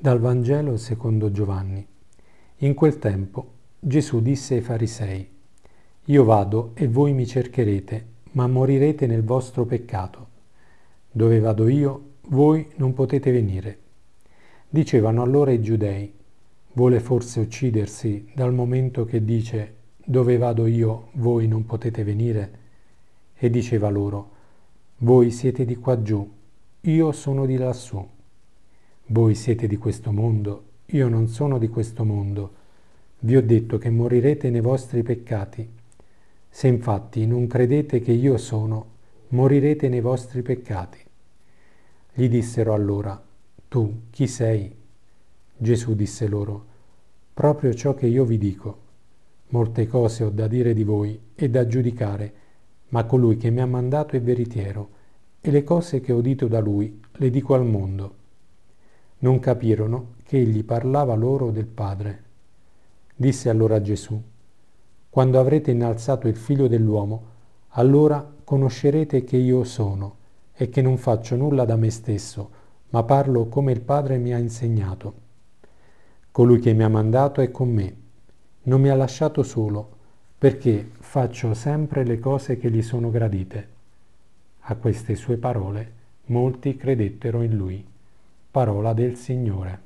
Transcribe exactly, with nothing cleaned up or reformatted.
Dal Vangelo secondo Giovanni. In quel tempo Gesù disse ai farisei: Io vado e voi mi cercherete, ma morirete nel vostro peccato. Dove vado io, voi non potete venire. Dicevano allora i giudei: Vuole forse uccidersi dal momento che dice: Dove vado io, voi non potete venire? E diceva loro: Voi siete di qua giù, io sono di lassù. Voi siete di questo mondo, io non sono di questo mondo. Vi ho detto che morirete nei vostri peccati. Se infatti non credete che io sono, morirete nei vostri peccati. Gli dissero allora: Tu chi sei? Gesù disse loro: Proprio ciò che io vi dico. Molte cose ho da dire di voi e da giudicare, ma colui che mi ha mandato è veritiero, e le cose che ho udito da lui le dico al mondo. Non capirono che egli parlava loro del Padre. Disse allora Gesù: Quando avrete innalzato il Figlio dell'uomo, allora conoscerete che io sono, e che non faccio nulla da me stesso, ma parlo come il Padre mi ha insegnato. Colui che mi ha mandato è con me. Non mi ha lasciato solo, perché faccio sempre le cose che gli sono gradite. A queste sue parole molti credettero in lui. Parola del Signore.